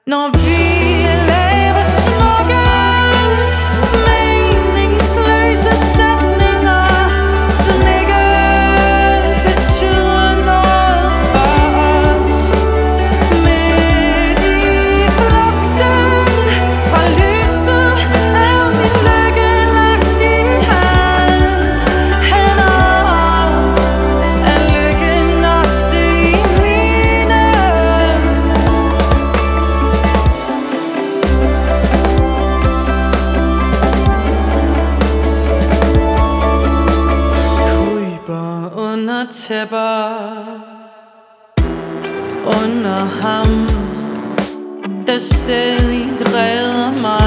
Når vi laver smukke, meningsløse sætninger, som ikke betyder noget for os. Midt i flugten fra lyset er min lykke lagt i hans hænder. Er lykken også i mine? Kryber under tæpper, under ham, der stadig dræder mig.